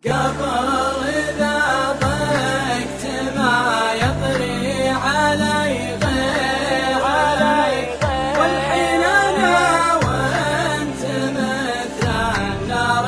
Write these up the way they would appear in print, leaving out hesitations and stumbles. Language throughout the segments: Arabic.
قبل إذا ضقت ما يطري علي غيرك، والحين أنا وأنت مثل النار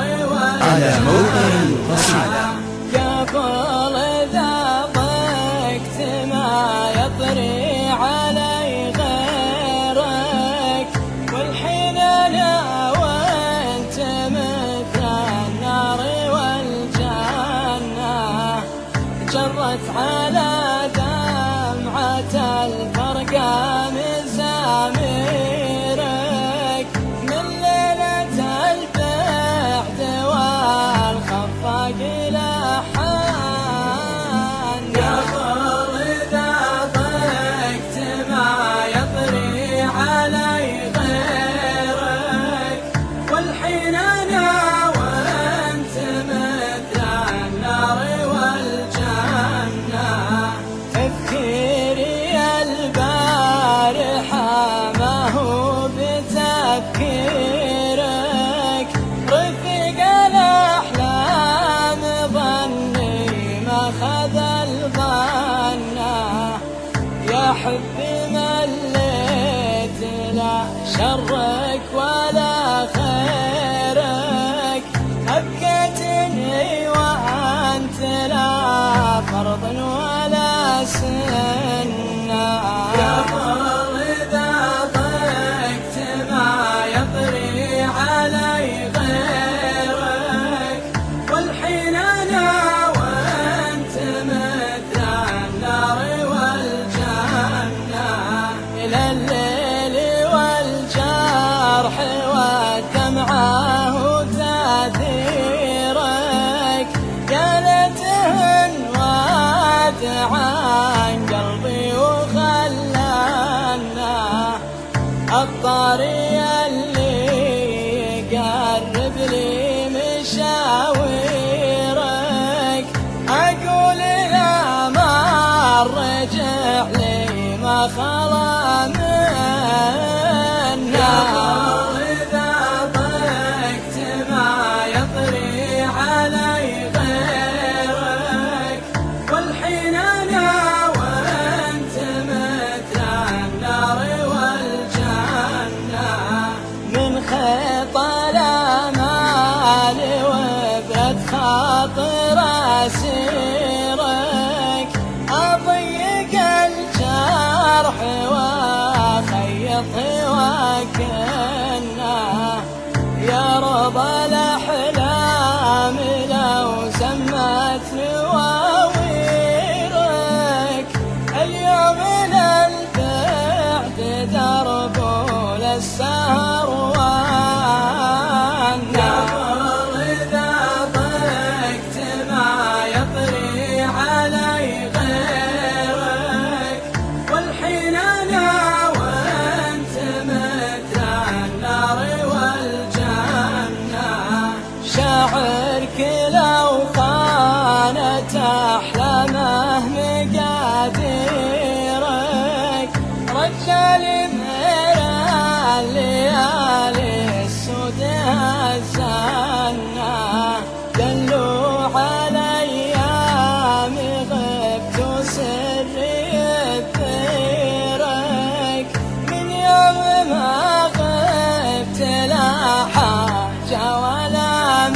والجنة. قبل إذا ضقت ما يطري علي غيرك، والحين أنا وأنت مثل النار والجنة. جرت على دمعة الفرقة مزاميرك، من ليلة البعد والخفاق لحان. قبل إذا ضقت ما يطري علي غيرك، والحين أنا وأنت مثل النار والجنة. تفكيري البارحة ما هو بتفكيرك، رفيق الأحلام ظني ما خذ الظنة. يا حبي مليت لا شرك ولا خيرك، أبكتني وأنت لا فرض ولا سنة. قبل إذا ضقت ما يطري علي غيرك، والحين أنا وأنت مثل النار والجنة. إلى الليل والجرح والدمعة وتأثيرك، يا ليتهن وادعان قلبي وخلانا. الطريق اللي يقرب لي مشاويرك، أقول لا ما رجع لي ما خلا منا. قبل إذا ضقت ما يطري علي غيرك، والحين أنا وأنت مثل النار والجنة. من خيط الأمال وبرد خاطر أسيرك، أضيق الجرح وأخيط وكنه. يا رب الأحلام لو سمت نواويرك، اليوم للبعد درب للسهر وانا. قبل إذا ضقت ما يطري علي غيرك، والحين أنا وأنت مثل النار والجنة. شاعرك لو خانت أحلامه مقاديرك، رجال من الليالي السود هزنا. دلوا على أيامي غبت سري يثيرك، من يوم ما غبت لا حاجة ولا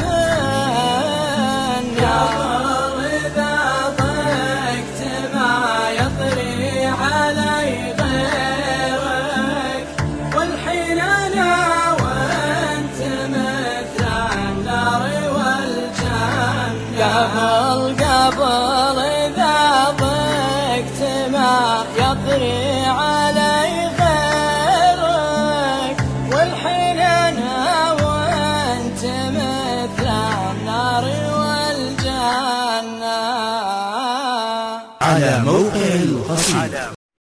من. قبل إذا ضقت ما يطري علي غيرك، والحين أنا وأنت مثل النار والجنة. قبل إذا ضقت ما يطري علي غيرك، والحين أنا وأنت مثل النار والجنة. على موقع القصيدة.